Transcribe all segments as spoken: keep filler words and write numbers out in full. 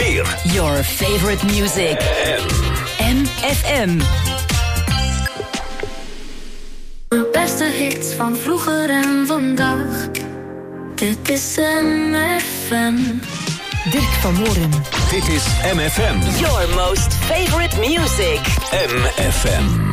vier. Your favorite music. M F M. De beste hits van vroeger en vandaag. Dit is M F M. Dirk van Moren. Dit is M F M. Your most favorite music. M F M.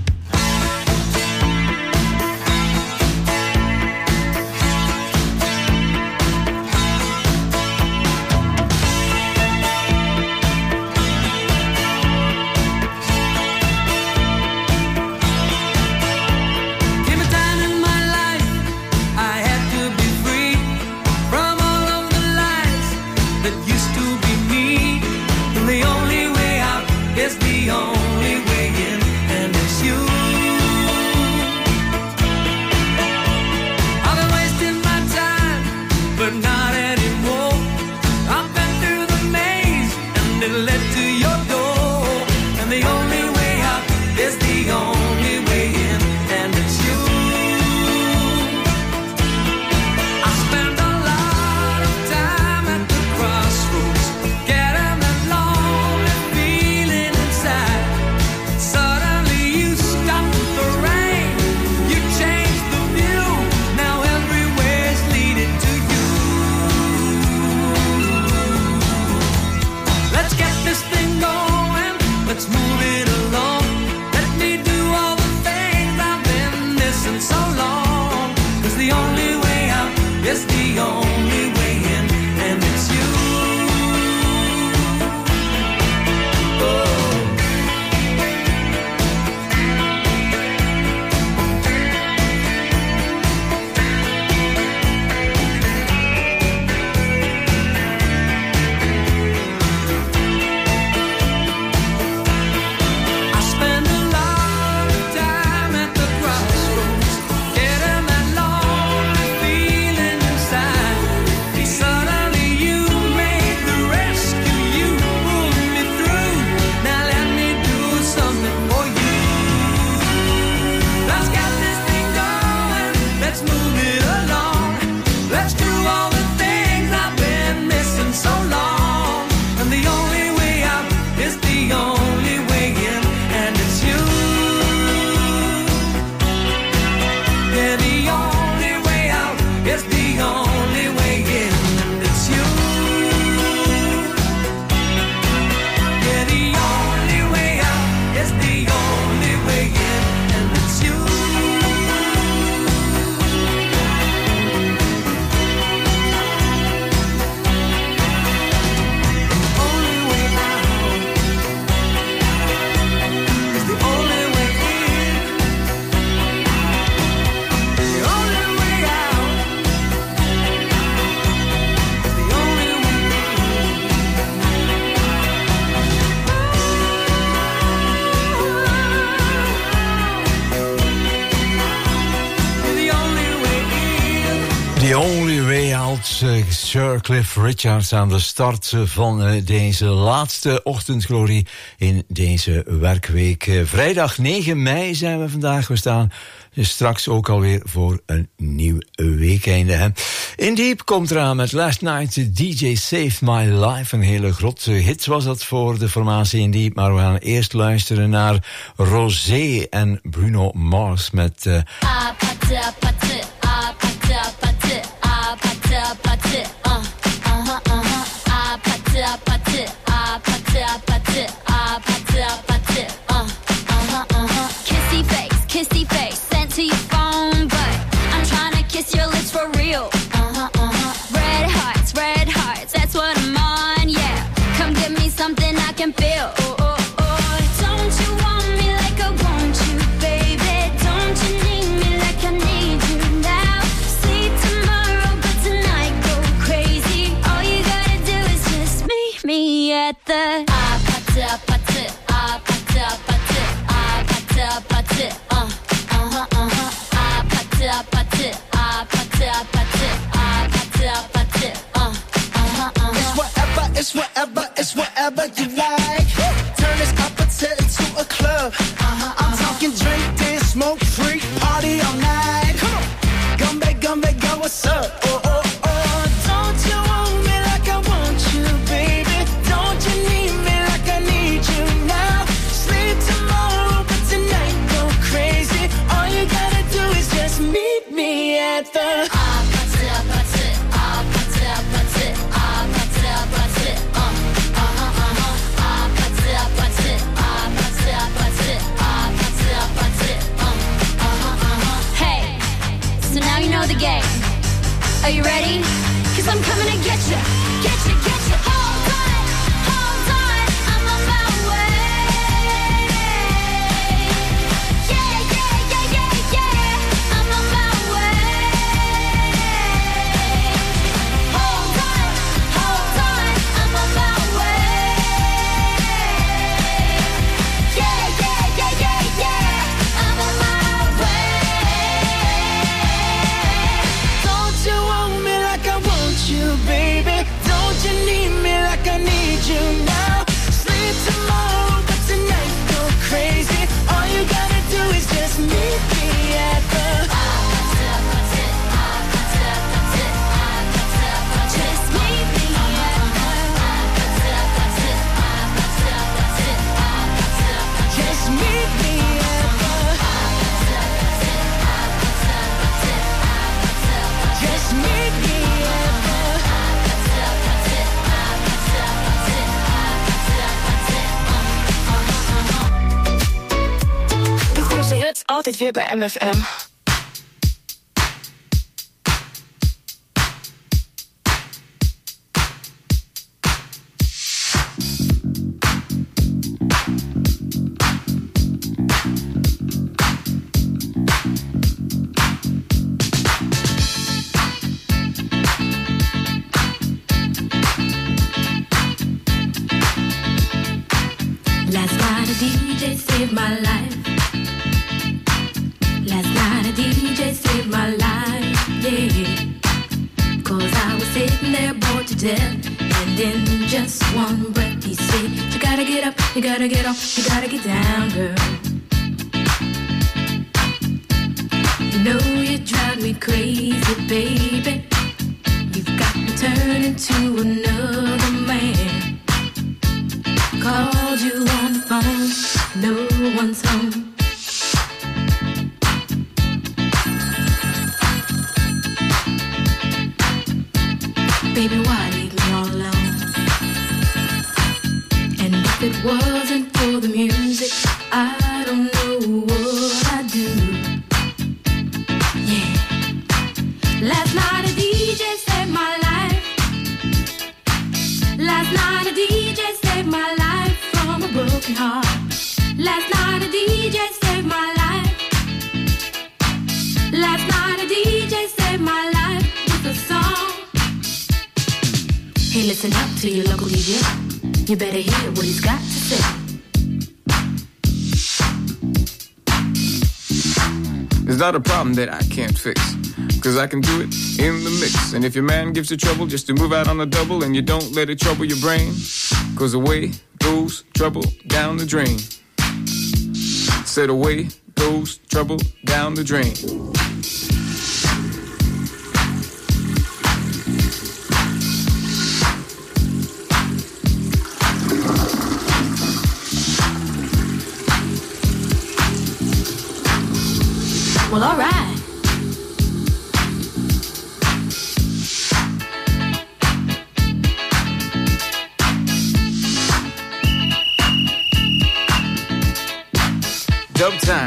Sir Cliff Richards aan de start van deze laatste ochtendglorie in deze werkweek. Vrijdag negen mei zijn we vandaag. We staan dus straks ook alweer voor een nieuw weekeinde. Hè. In Deep komt eraan met Last Night D J Saved My Life. Een hele grote hit was dat voor de formatie In Deep. Maar we gaan eerst luisteren naar Rosé en Bruno Mars met... Uh... Kissy face, kissy face, sent to your phone, but I'm trying to kiss your lips for real. Uh-huh, uh-huh. Red hearts, red hearts, that's what I'm on, yeah. Come give me something I can feel. Oh, oh, oh. Don't you want me like I want you, baby? Don't you need me like I need you now? See tomorrow, but tonight go crazy. All you gotta do is just meet me at the ah, pata, pata, ah, pata, pata, ah, pata, pata, uh, uh-huh, uh-huh, ah, pata, pata, ah, pata, pata, ah, pata, pata, uh, uh-huh, uh-huh. It's whatever, it's whatever, it's whatever you like. Turn this appetite into a club. Uh-huh, I'm uh-huh. talking drink, dance, smoke, freak, party all night. Come on, Gumbe, Gumbe, go, what's up? Oh, oh, oh, don't you want me like I want you, baby? Don't at the 아파트 아파트 아파트 아파트 아파트 아파트 어 어허 어허 아파트 아파트 아파트 아파트 아파트 아파트 어 어허 어허 Hey, so now you know the game. Are you ready? Cause I'm coming to get you, get you, get you. Hold on, hold on, I'm on my way. Yeah, yeah, yeah, yeah, yeah, I'm on my way. Hold on, hold on, I'm on my way. Yeah, yeah, yeah, yeah, yeah, I'm on my way. Don't you want me like I want you, baby? Don't you need me like I need you now? Sleep tomorrow, but tonight go crazy. All you gotta do is just meet me at the Just meet me at Just meet me at the Just meet me at De grootste hits altijd weer bij M F M. Last night a D J saved my life. Last night a D J saved my life, yeah. Cause I was sitting there bored to death, and in just one breath he said, you gotta get up, you gotta get off, you gotta get down, girl. You know you drive me crazy, baby. You've got me turning to another man. Called you on the phone, no one's home. Baby, why leave me all alone? And if it wasn't for the music, I don't know what I'd do. Yeah. Last night a D J saved my life. Last night a D J saved my life from a broken heart. Last night a D J saved my life. Last night a D J saved my life with a song. Hey, listen up to your local D J. You better hear what he's got to say. It's not a problem that I can't fix, cause I can do it in the mix. And if your man gives you trouble just to move out on the double, and you don't let it trouble your brain, cause away goes trouble down the drain. Said away goes trouble down the drain. Well, all right. Dub time.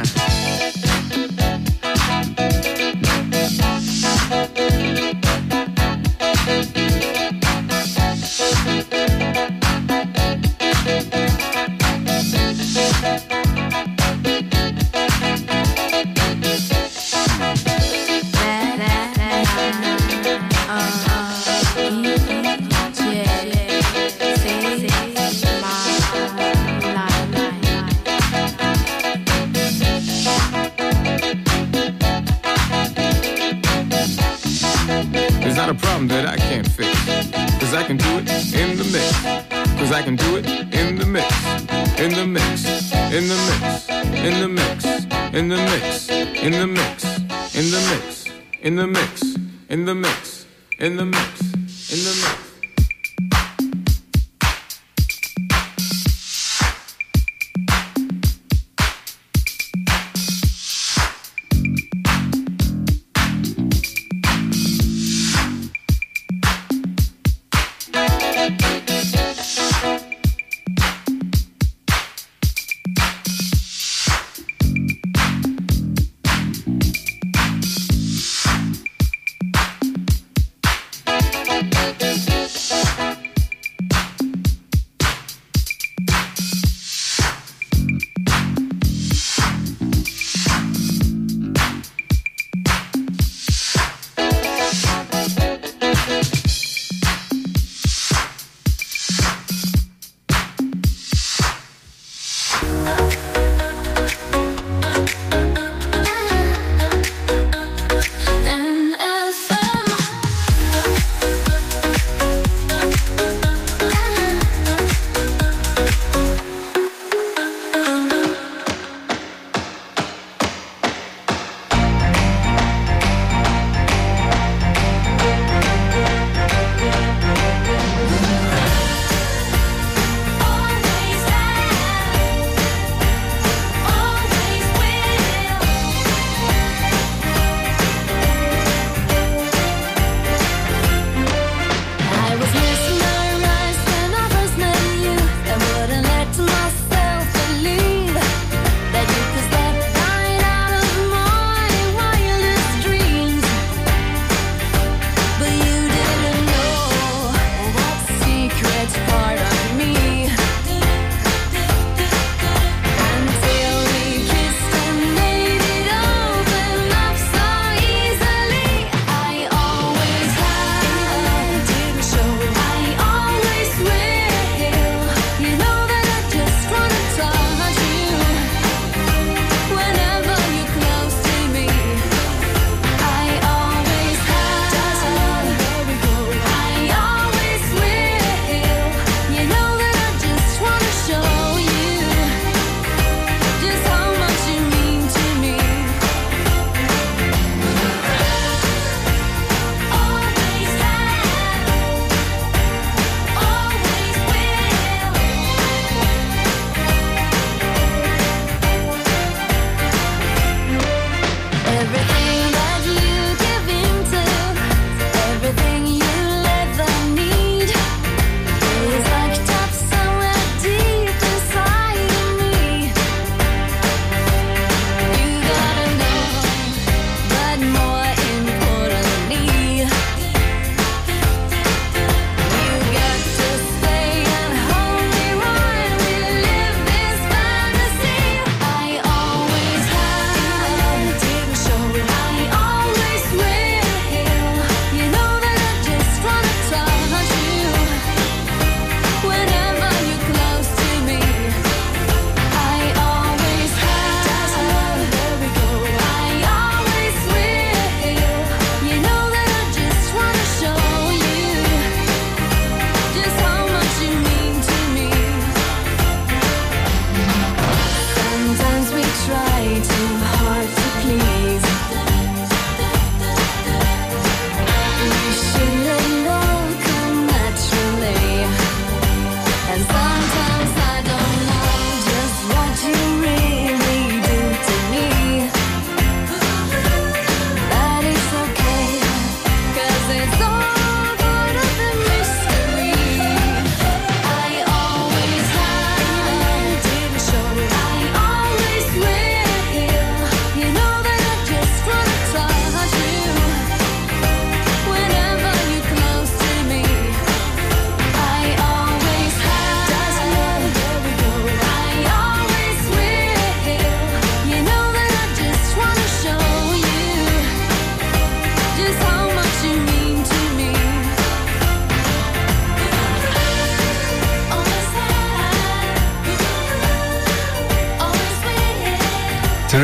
Not a problem that I can't fix, cause I can do it in the mix. Cause I can do it in the mix. In the mix. In the mix. In the mix. In the mix. In the mix. In the mix. In the mix. In the mix. In the mix. In the mix.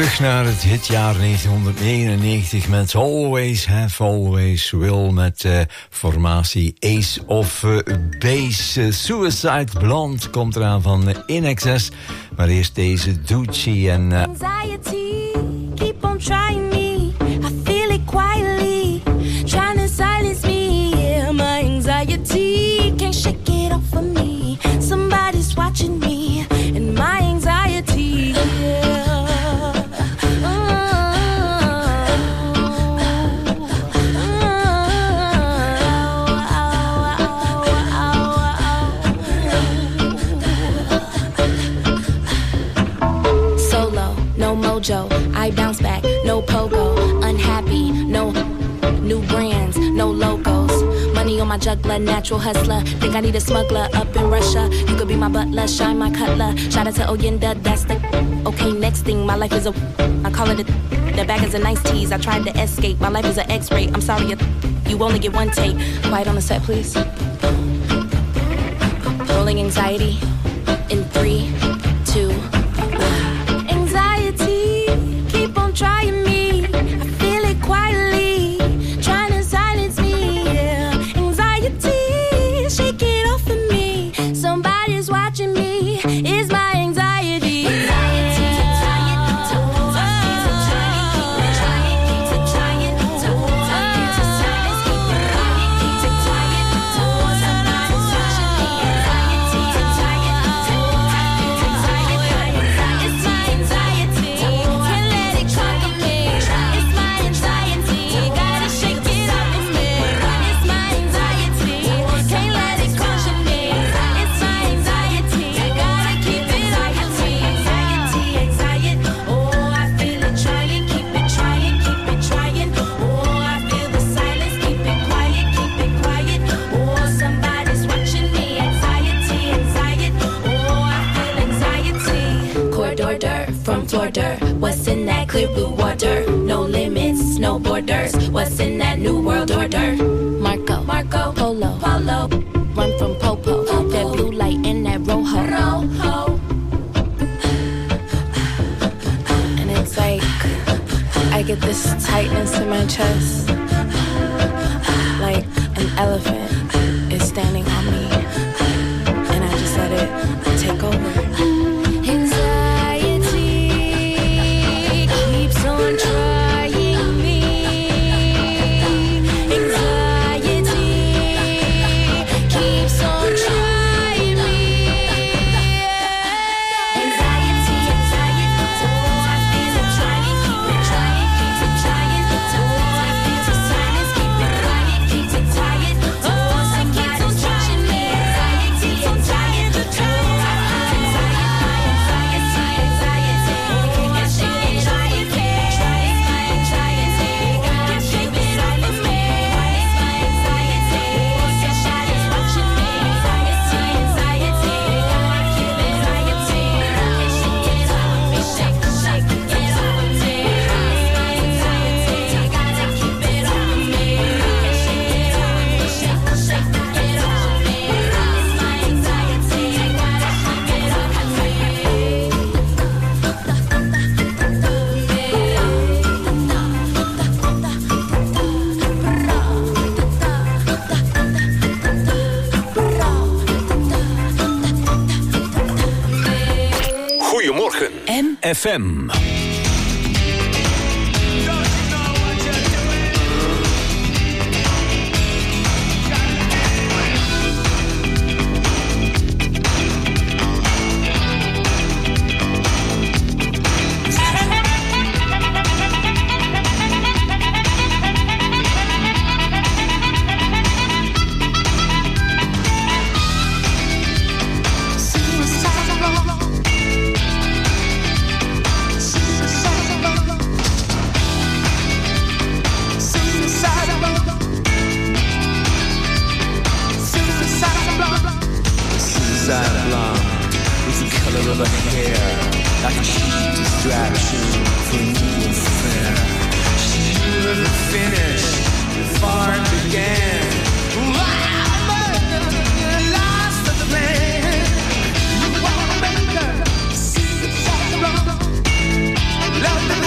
Terug naar het hitjaar negentien negenennegentig met Always Have, Always Will met uh, formatie Ace of uh, Base. Uh, Suicide Blonde komt eraan van uh, In Excess, maar eerst deze Doechii en... Uh, Anxiety, keep on trying me, I feel it quietly, trying to silence me, yeah, my anxiety, can't shake it off of me, somebody's watching me, and my anxiety, yeah. I bounce back, no pogo, unhappy, no new brands, no logos. Money on my juggler, natural hustler. Think I need a smuggler up in Russia. You could be my butler, shine my cutler. Shout out to Oyenda, that's the okay. Next thing, my life is a. I call it a. The bag is a nice tease. I tried to escape. My life is an X-ray. I'm sorry, you only get one take. Quiet on the set, please. Rolling anxiety in three, two. Trying me, I feel it quietly, trying to silence me, yeah. Anxiety, shake it off of me, somebody's watching me, it's my anxiety. Anxiety, trying to hold on, keep it trying, keep it trying, keep it trying to hold on, keep it silence, keep it trying, keep it trying to hold on, somebody's watching me. Anxiety, trying to hold on, keep it trying, it's my anxiety. Can't let it go. From Florida, what's in that clear blue water? No limits, no borders. What's in that new world order? Marco, Marco, Polo, Polo. Run from Popo, Popo. That blue light in that Rojo, Rojo. And it's like I get this tightness in my chest, like an elephant is standing on me, and I just let it take over. F M. Love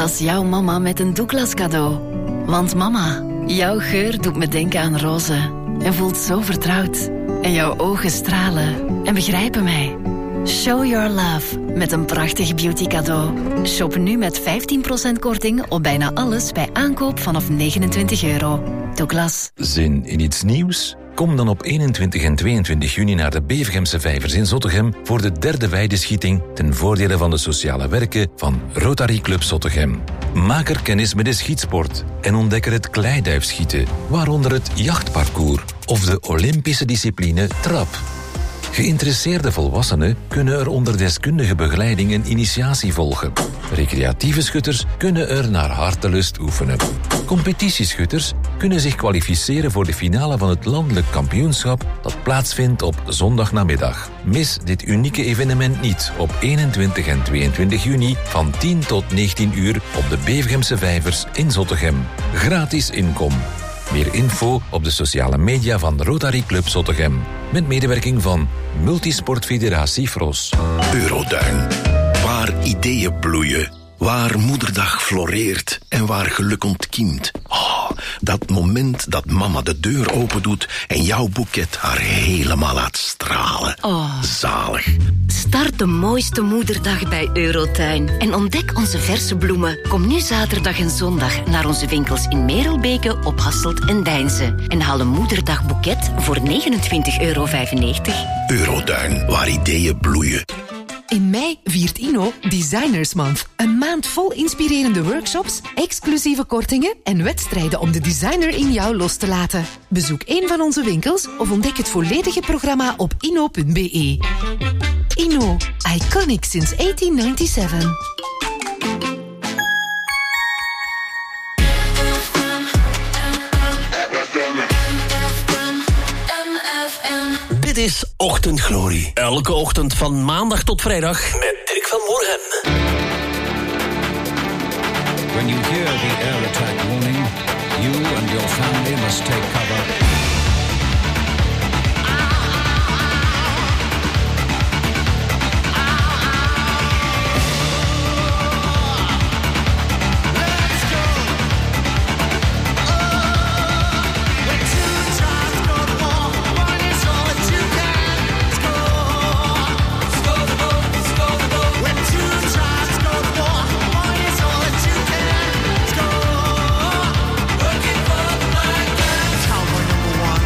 Verras jouw mama met een Douglas cadeau. Want mama, jouw geur doet me denken aan rozen. En voelt zo vertrouwd. En jouw ogen stralen en begrijpen mij. Show your love met een prachtig beauty cadeau. Shop nu met vijftien procent korting op bijna alles bij aankoop vanaf negenentwintig euro. Douglas. Zin in iets nieuws? Kom dan op eenentwintig en tweeëntwintig juni naar de Bevergemse Vijvers in Zottegem voor de derde weideschieting ten voordele van de sociale werken van Rotary Club Zottegem. Maak er kennis met de schietsport en ontdek er het kleiduifschieten, waaronder het jachtparcours of de Olympische discipline trap. Geïnteresseerde volwassenen kunnen er onder deskundige begeleiding een initiatie volgen. Recreatieve schutters kunnen er naar hartelust oefenen. Competitieschutters kunnen zich kwalificeren voor de finale van het landelijk kampioenschap dat plaatsvindt op zondagnamiddag. Mis dit unieke evenement niet op eenentwintig en tweeëntwintig juni van tien tot negentien uur op de Bevergemse Vijvers in Zottegem. Gratis inkom. Meer info op de sociale media van Rotary Club Zottegem. Met medewerking van Multisportfederatie Fros. Euroduin. Waar ideeën bloeien. Waar moederdag floreert en waar geluk ontkiemt. Oh, dat moment dat mama de deur opendoet en jouw boeket haar helemaal laat stralen. Oh. Zalig. Start de mooiste moederdag bij Eurotuin en ontdek onze verse bloemen. Kom nu zaterdag en zondag naar onze winkels in Merelbeke, op Hasselt en Deinze. En haal een moederdagboeket voor negenentwintig euro vijfennegentig. Eurotuin, waar ideeën bloeien. In mei viert Inno Designers Month. Een maand vol inspirerende workshops, exclusieve kortingen en wedstrijden om de designer in jou los te laten. Bezoek een van onze winkels of ontdek het volledige programma op inno punt be. Inno, iconic since eighteen ninety-seven. Dit is Ochtendglorie. Elke ochtend van maandag tot vrijdag met Dirk van Moorhem. When you hear the air attack warning, you and your family must take cover. Tower number one.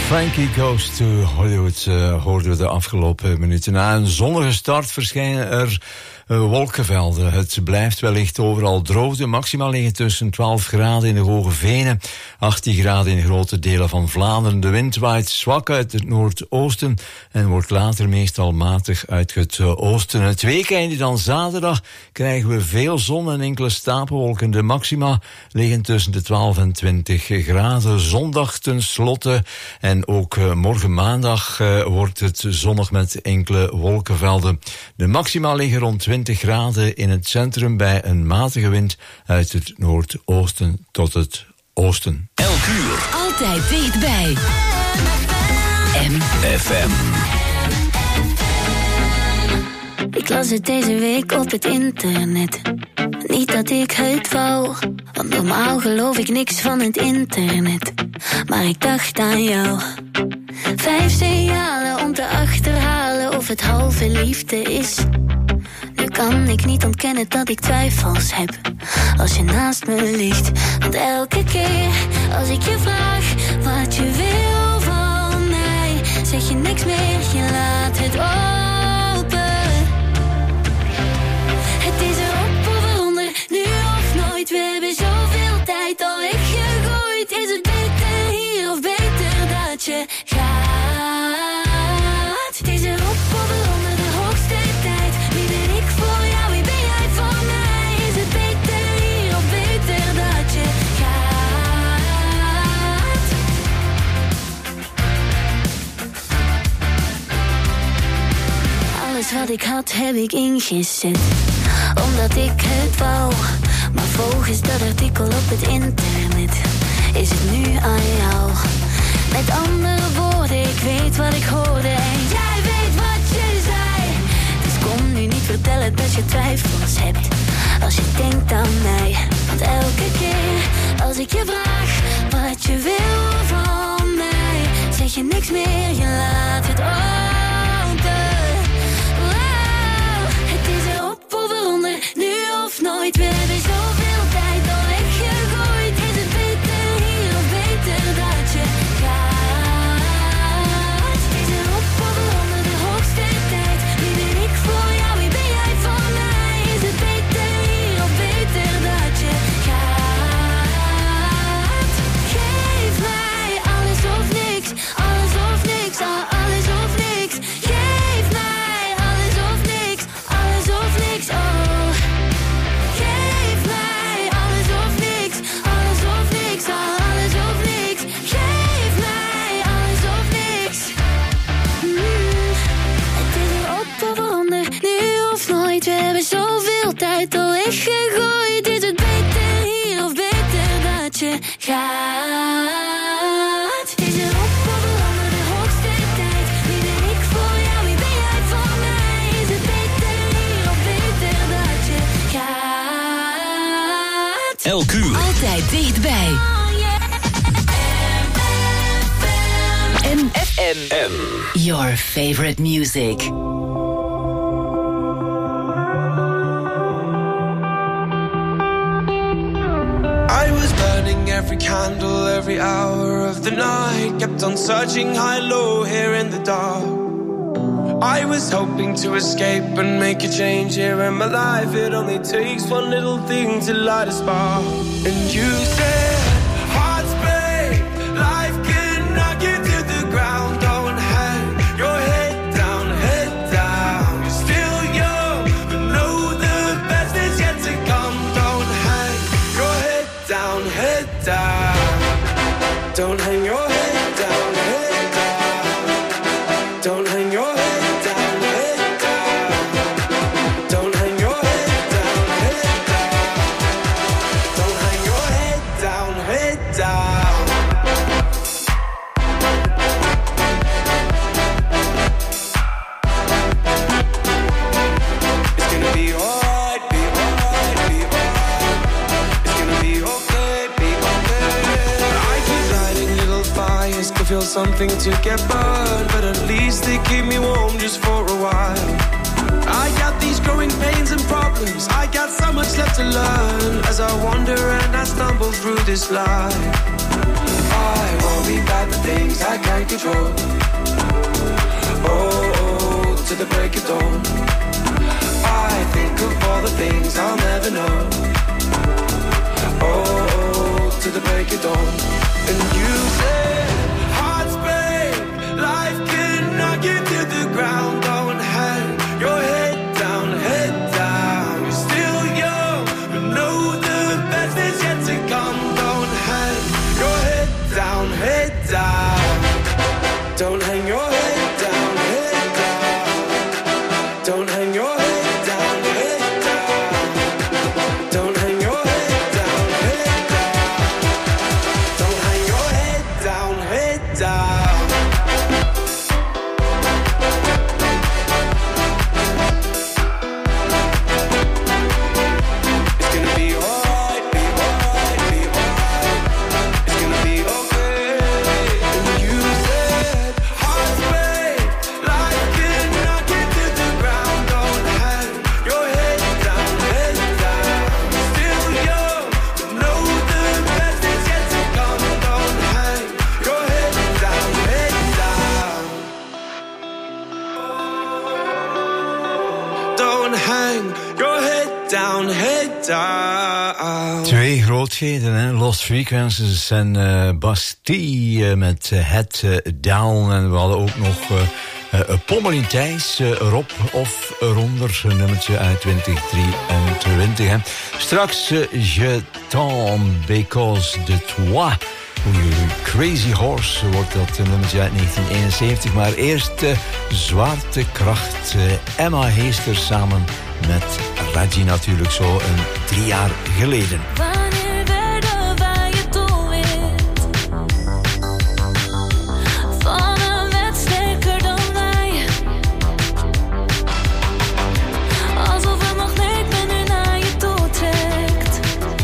Frankie Goes to Hollywood uh, hoorden we de afgelopen minuten. Na een zonnige start verschijnen er uh, wolkenvelden. Het blijft wellicht overal droog. De maxima liggen tussen twaalf graden in de Hoge Venen, achttien graden in grote delen van Vlaanderen. De wind waait zwak uit het noordoosten en wordt later meestal matig uit het uh, oosten. Het weekende dan zaterdag krijgen we veel zon en enkele stapelwolken. De maxima liggen tussen de twaalf en twintig graden. Zondag tenslotte en ook uh, morgen maandag uh, wordt het zonnig met enkele wolkenvelden. De maxima liggen rond twintig graden in het centrum bij een matige wind uit het noordoosten tot het oosten. Elk uur. Altijd dichtbij. M F M. Ik las het deze week op het internet. Niet dat ik het wou, want normaal geloof ik niks van het internet. Maar ik dacht aan jou. Vijf signalen om te achterhalen of het halve liefde is. Nu kan ik niet ontkennen dat ik twijfels heb als je naast me ligt. Want elke keer als ik je vraag wat je wil van mij, zeg je niks meer, je laat het open. Het is erop of eronder, nu of nooit. We hebben zoveel tijd al weggegooid. Is het beter hier of beter dat je gaat? Het is erop of eronder, de hoogste tijd. Wie ben ik voor jou, wie ben jij voor mij? Is het beter hier of beter dat je gaat? Alles wat ik had heb ik ingezet, omdat ik het wou. Maar volgens dat artikel op het internet is het nu aan jou. Met andere woorden, ik weet wat ik hoorde en jij weet wat je zei. Dus kom nu niet vertellen dat je twijfels hebt als je denkt aan mij. Want elke keer als ik je vraag wat je wil van mij, zeg je niks meer, je laat het open. Wow, het is erop of eronder, nu of nooit. We hebben zoveel tijd al weggegooid. Is het beter hier of beter dat je gaat? Het is erop of eronder, de hoogste tijd. Wie ben ik voor jou, wie ben jij voor mij? Is het beter hier of beter dat je gaat? Geef mij alles of niks, alles of niks, ah, alles of niks. Geef mij alles of niks, alles of niks, oh. Geef mij alles of niks, alles of niks, ah, alles of niks. Geef mij alles of niks. Mm. Het is erop of eronder, nu of nooit. We hebben zoveel tijd al weggegooid. Is het beter hier of beter dat je gaat? Het is erop of eronder, de hoogste tijd. Wie ben ik voor jou, wie ben jij voor mij? Is het beter hier of beter dat je gaat? Elk uur. Altijd dichtbij. M F M. Your favorite music. I was burning every candle, every hour of the night. Kept on searching high, low, here in the dark. I was hoping to escape and make a change here in my life. It only takes one little thing to light a spark. And you said, hearts break, life can knock you to the ground. Don't hang your head down, head down. You're still young, but know the best is yet to come. Don't hang your head down, head down. Don't hang your head down, head down. Don't hang your head. Feel something to get burned, but at least they keep me warm just for a while. I got these growing pains and problems problems. I got so much left to learn as I wander and I stumble through this life. I worry about the things I can't control. Oh, oh, to the break of dawn. I think of all the things I'll never know. Oh, oh, to the break of dawn. And you say, hearts break, life can knock you to the ground. Don't hang your head down, head down. You're still young, but know the best is yet to come. Don't hang your head down, head down. Don't hang your head down, head down. Don't hang your head down, head down. Don't hang your head down, head down. Don't hang your head down, head down. It's gonna be alright, be alright, be alright. It's gonna be okay. And you said, hearts break, life can knock you to the ground. Don't hang your head down, head down. Still young, but know the best is yet to come. Don't hang your head down, head down. Don't hang your head down, head down. Twee grootheden, hè? Lost Frequencies en uh, Bastille met uh, Head uh, Down. En we hadden ook nog uh, uh, Pommelien Thijs, uh, Rob of eronder, een nummertje uit twintig drieëntwintig. Hè? Straks uh, Je t'aime because de toi. Oei, Crazy Horse wordt dat een nummertje uit negentien eenenzeventig. Maar eerst uh, Zwaartekracht. Uh, Emma Heester samen met Raji natuurlijk zo een drie jaar geleden. Wanneer werden wij het doelwit van een wet sterker dan wij? Alsof een magneet me nu naar je toe trekt.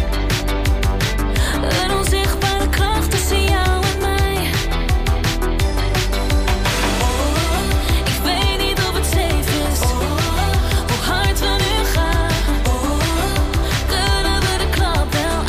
Een onzichtbare kracht tussen jou en mij. Ik weet niet of het safe is, hoe hard we nu gaan. Kunnen we de klap wel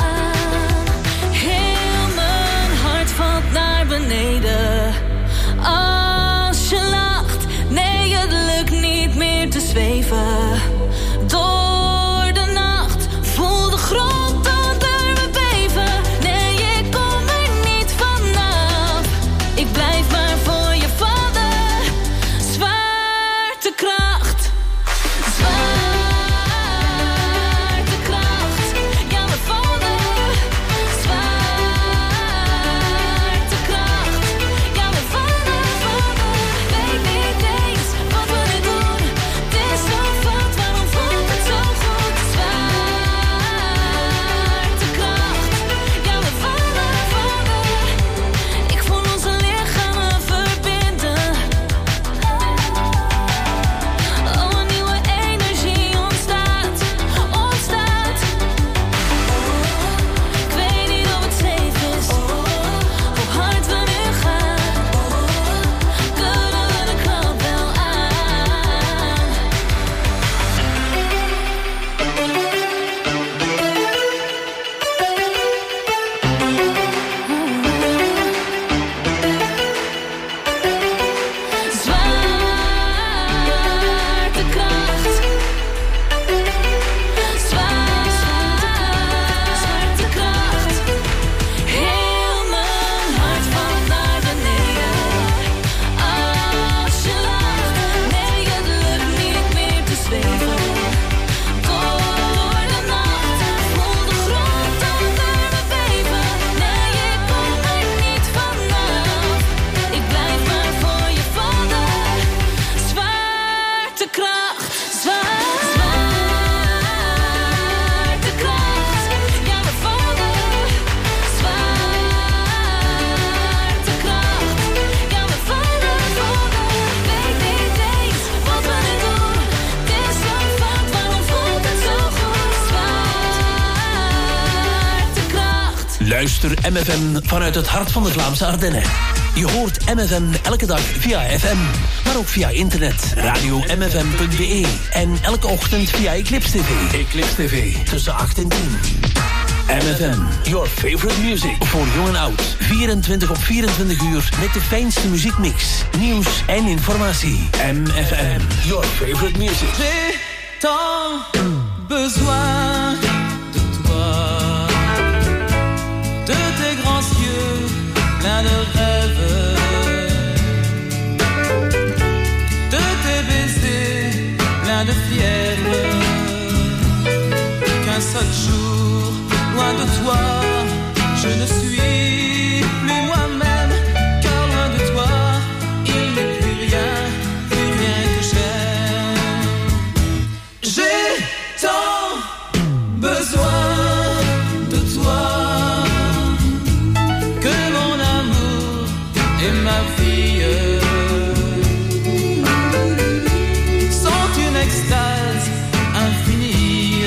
Luister M F M vanuit het hart van de Vlaamse Ardennen. Je hoort M F M elke dag via F M, maar ook via internet, radio m f m punt b e en elke ochtend via Eclipse T V. Eclipse T V, tussen acht en tien. M F M, your favorite music. Voor jong en oud. vierentwintig op vierentwintig uur met de fijnste muziekmix, nieuws en informatie. M F M, your favorite music. J'ai tant besoin de toi, de tes grands yeux pleins de rêves, de tes baisers pleins de fièvre, qu'un seul jour loin de toi, je ne suis plus moi-même, car loin de toi, il n'est plus rien, plus rien que j'aime. J'ai tant besoin de toi, que mon amour et ma vie sont une extase infinie.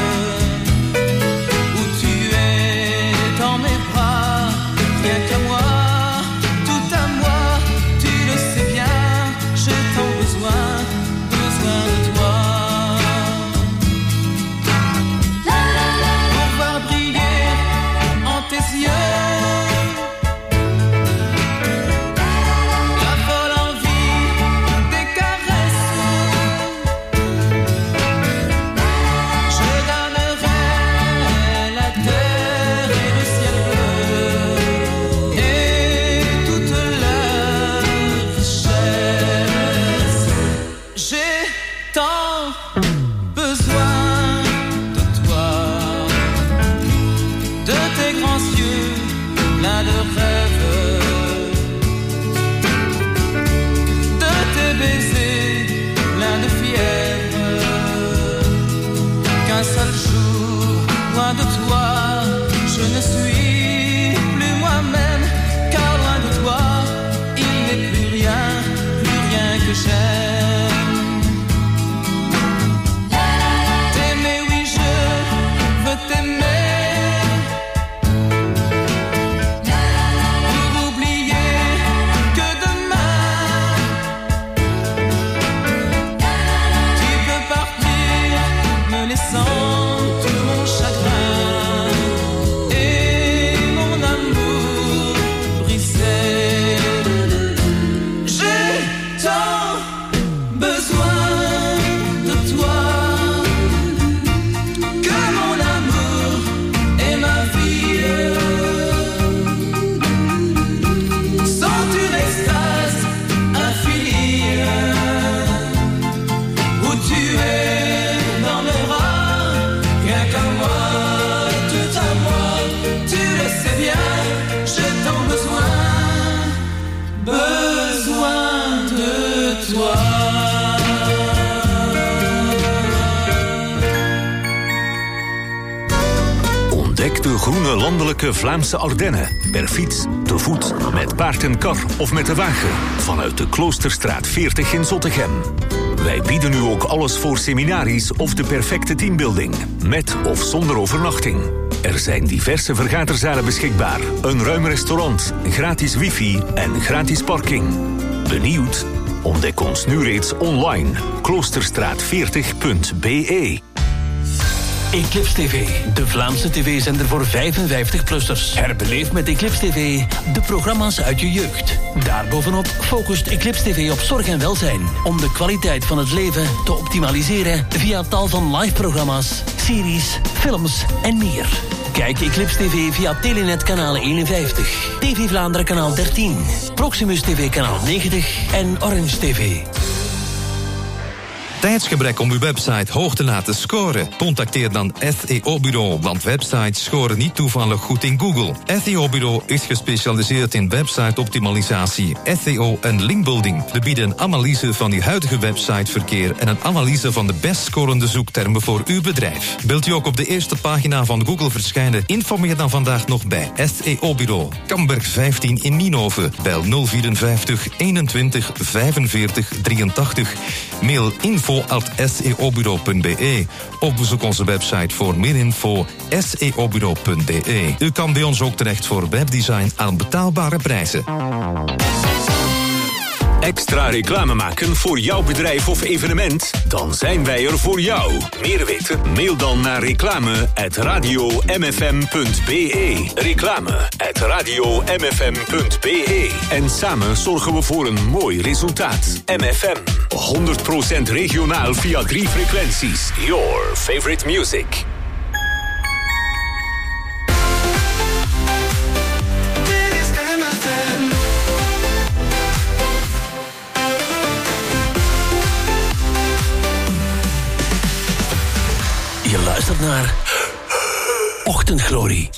De groene landelijke Vlaamse Ardennen. Per fiets, te voet, met paard en kar of met de wagen. Vanuit de Kloosterstraat veertig in Zottegem. Wij bieden nu ook alles voor seminaries of de perfecte teambuilding. Met of zonder overnachting. Er zijn diverse vergaderzalen beschikbaar. Een ruim restaurant, gratis wifi en gratis parking. Benieuwd? Ontdek ons nu reeds online. kloosterstraat veertig punt b e. Eclipse T V, de Vlaamse tv-zender voor vijfenvijftig-plussers. Herbeleef met Eclipse T V de programma's uit je jeugd. Daarbovenop focust Eclipse T V op zorg en welzijn, om de kwaliteit van het leven te optimaliseren via tal van live-programma's, series, films en meer. Kijk Eclipse T V via Telenet kanaal eenenvijftig, T V Vlaanderen kanaal dertien, Proximus T V kanaal negentig en Orange T V. Tijdsgebrek om uw website hoog te laten scoren? Contacteer dan S E O-bureau, want websites scoren niet toevallig goed in Google. S E O-bureau is gespecialiseerd in website-optimalisatie, S E O en linkbuilding. We bieden een analyse van uw huidige websiteverkeer en een analyse van de best scorende zoektermen voor uw bedrijf. Wilt u ook op de eerste pagina van Google verschijnen? Informeer dan vandaag nog bij S E O-bureau. Kamberg vijftien in Nienhoven. Bel nul vierenvijftig eenentwintig vijfenveertig drieëntachtig. Mail info info at s e o bureau punt b e of bezoek onze website voor meer info s e o bureau punt b e. U kan bij ons ook terecht voor webdesign aan betaalbare prijzen. Extra reclame maken voor jouw bedrijf of evenement? Dan zijn wij er voor jou. Meer weten? Mail dan naar reclame at radio m f m punt b e. Reclame at radio m f m punt b e. En samen zorgen we voor een mooi resultaat. M F M, honderd procent regionaal via drie frequenties. Your favorite music. Je luistert naar Ochtendglorie.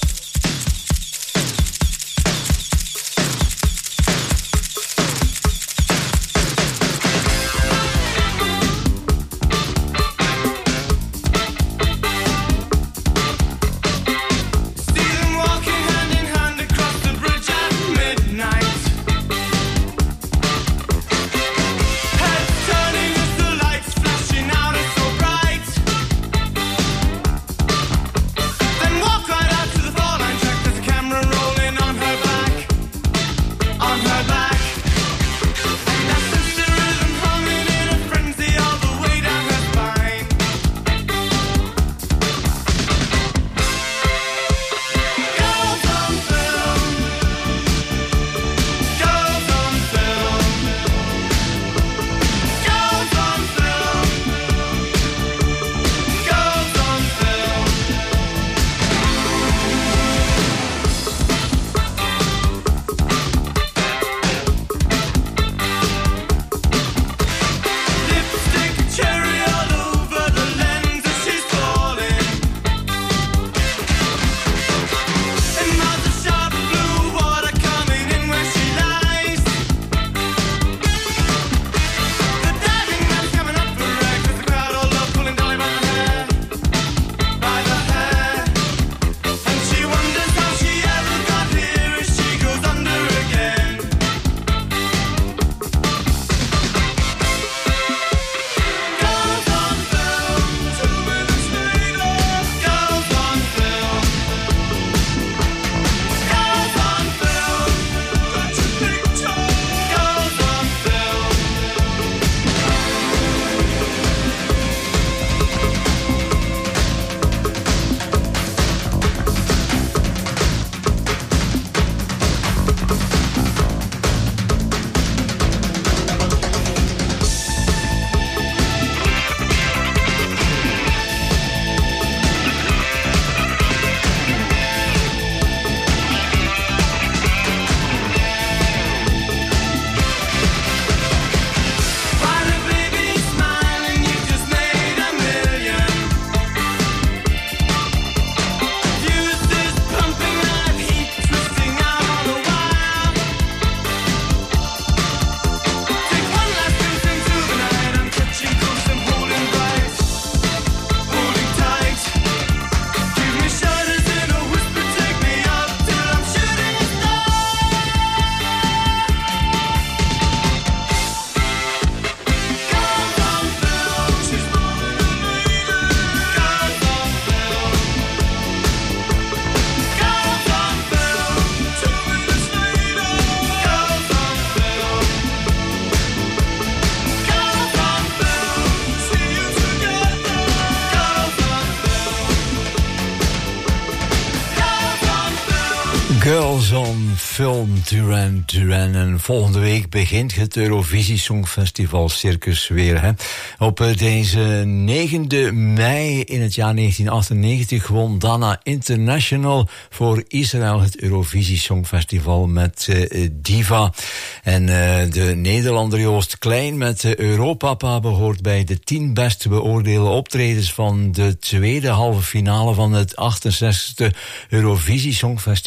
Girls on Film, Duran Duran. En volgende week begint het Eurovisie Songfestival Circus weer. Hè. Op deze negende mei in het jaar negentien achtennegentig won Dana International voor Israël het Eurovisie Songfestival met uh, Diva. En uh, de Nederlander Joost Klein met uh, Europapa behoort bij de tien best beoordeelde optredens van de tweede halve finale van het achtenzestigste Eurovisie Songfestival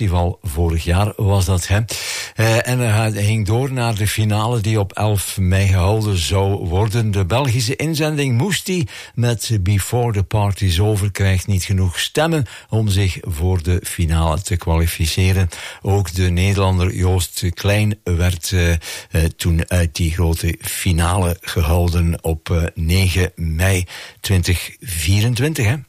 vorig jaar was dat, hè. Uh, en hij ging door naar de finale die op elf mei gehouden zou worden. De Belgische inzending Moesti met Before the Party's Over krijgt niet genoeg stemmen om zich voor de finale te kwalificeren. Ook de Nederlander Joost Klein werd uh, uh, toen uit die grote finale gehouden op uh, negen mei twintig vierentwintig, hè.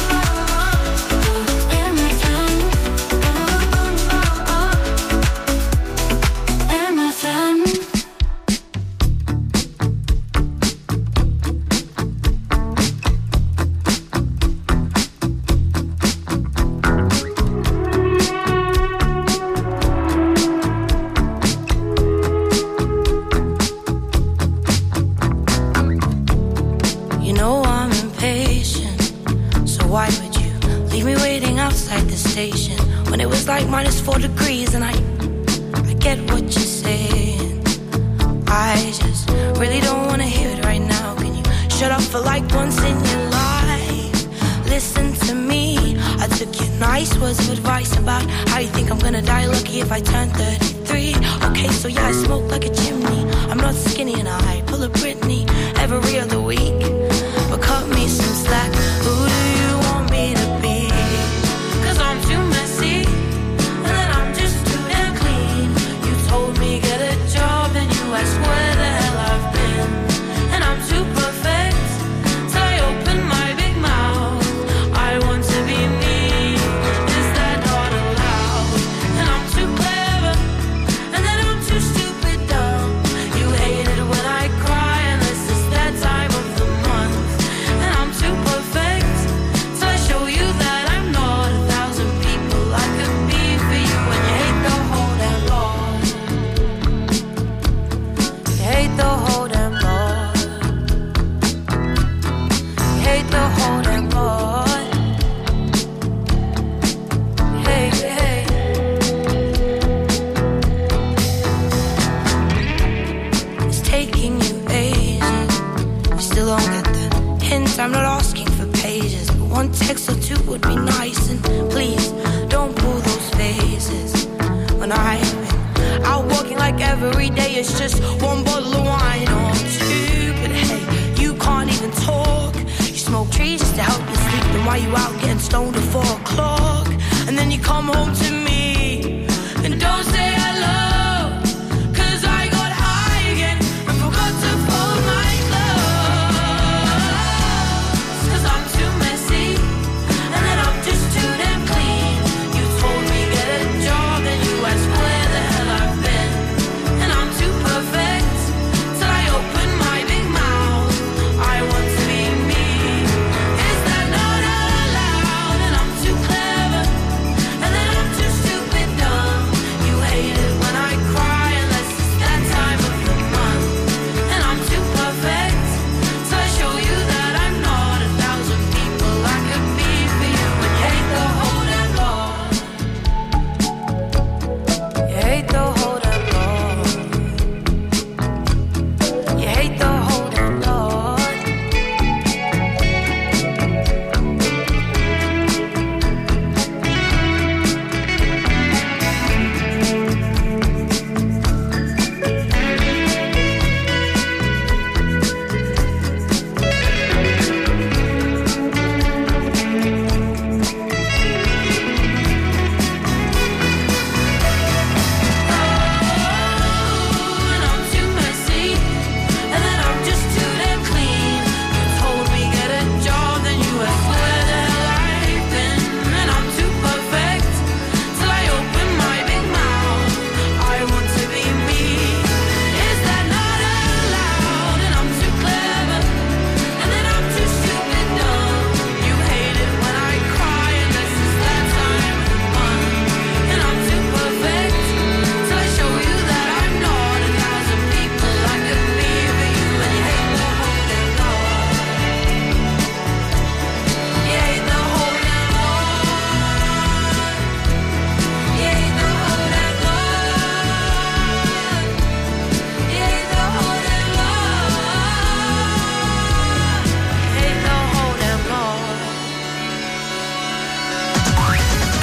Minus four degrees and I I get what you're saying. I just really don't wanna hear it right now. Can you shut up for like once in your life? Listen to me. I took your nice words of advice about how you think I'm gonna die lucky if I turn thirty-three. Okay, so yeah, I smoke like a chimney. I'm not skinny and I pull a Britney every other week. But cut me some slack. Who do you want me to be? Cause I'm too messy. Told me get a job and you ask where the hell I've been. And I'm too perfect, so I open my big mouth. I want to be me, is that not allowed? And I'm too clever, and then I'm too stupid dumb. You hate it when I cry and this is that time of the month. And I'm too perfect, so I show you that I'm not a thousand people I could be for you. When you hate the whole damn law, hate the whole damn lot. Hate the whole damn lot. Hey, hey. It's taking you ages. You still don't get the hint. I'm not asking for pages, but one text or two would be nice. And please don't pull those faces when I've been out walking like every day. It's just one bottle of wine or two. But hey, you can't even talk. You smoke trees just to help you sleep. Then why you out getting stoned at four o'clock? And then you come home to me and don't say hello. Cause I got high again and forgot to fold my clothes. Cause I'm too messy and then I'm just too damn clean. You told me get a job and you asked where the hell I've been. And I'm too perfect till I open my big mouth. I want to be me, is that not allowed? And I'm too clever and then I'm too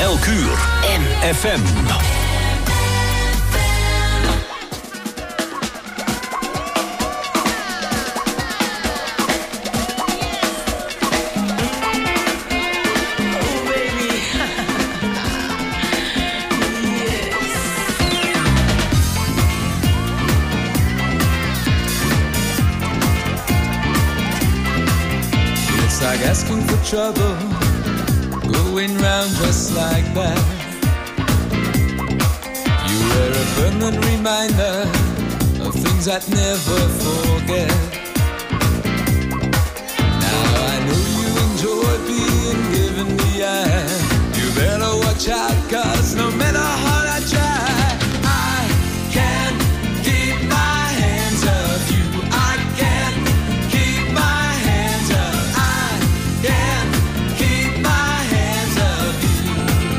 Elk uur. M F M. Like asking for trouble, going round just like that. You were a permanent reminder of things I'd never forget. Now I know you enjoy being given the eye. You better watch out, cause no matter how I try, I can't keep my hands off you. I can't keep my hands off. Can't keep my hands off you.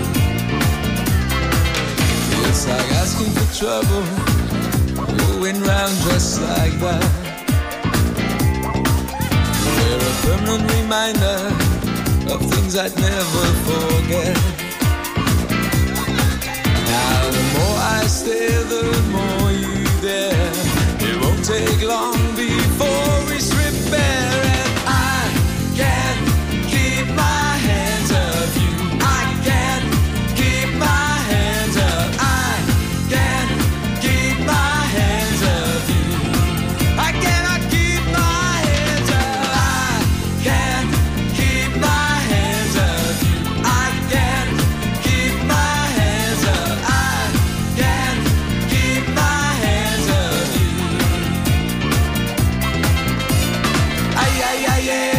It's like asking for trouble, going round just like that. We're a permanent reminder of things I'd never forget. Now the more I stay, the more you there. It won't take long before we strip bare, and I can't keep my hands off you. I can't keep my hands off. I can't keep my hands off you. I cannot keep my hands off. I can't keep my hands off you. I can't keep my hands off. I can't keep my hands off you. Ay, ay, ay, yeah.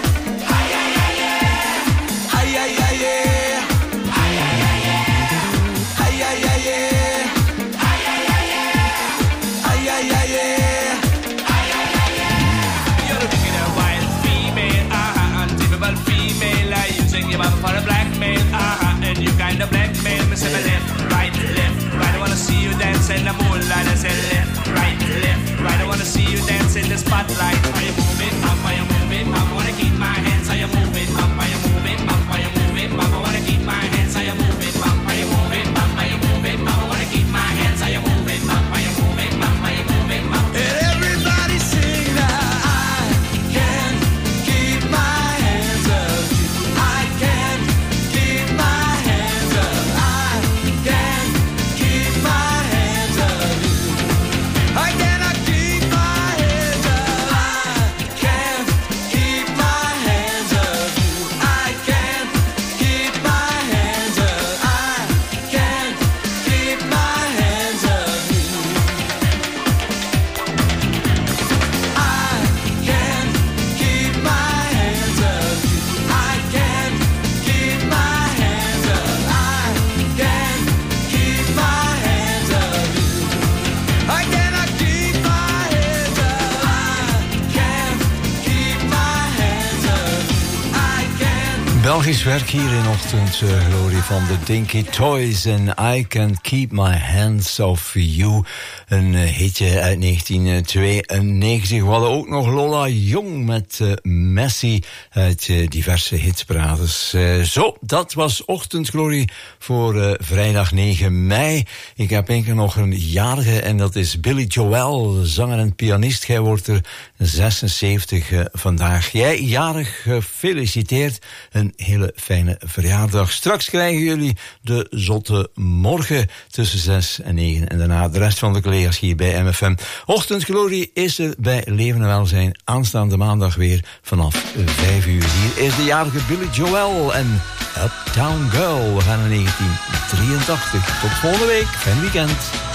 For a blackmail, uh-huh, and you kind of blackmail me. Say me left, right, left, right. I wanna see you dance in the moonlight. I say left, right, left, right. I wanna see you dance in the spotlight. Are you moving up? Are you moving up? I wanna keep my hands. Are you moving up? Are you moving up? Are you moving up? I wanna keep my hands. Are you moving up? Are you moving up? Are you moving up? I wanna keep my hands. Are you moving up? Are you moving up? Are you moving up? And everybody sing now. I can't keep my hands up. I can't keep my hands up. I can't keep my hands up. I cannot keep my hands up. I can't keep my hands up. I can't keep my hands up. I can't keep my hands up. I can't keep my hands up. I can't keep my hands up. I can't keep my hands up. I cannot keep my hands up. I can't keep my hands up. I can't. Belgisch werk hier in Ochtendglorie van de Dinky Toys en I Can't Keep My Hands Off You. Een uh, hitje uit negentien tweeënnegentig. We hadden ook nog Lola Jong met uh, Messi uit uh, diverse hitsparades. Uh, zo, dat was Ochtendglorie voor uh, vrijdag negen mei. Ik heb enkel nog een jarige en dat is Billy Joel, zanger en pianist. Jij wordt er zesenzeventig uh, vandaag. Jij jarig gefeliciteerd. Een hele fijne verjaardag. Straks krijgen jullie de zotte morgen tussen zes en negen. En daarna de rest van de collega's hier bij M F M. Ochtendglorie is er bij Leven en Welzijn aanstaande maandag weer vanaf vijf uur. Hier is de jarige Billy Joel en Uptown Girl. We gaan naar negentien drieëntachtig. Tot volgende week. Fijn weekend.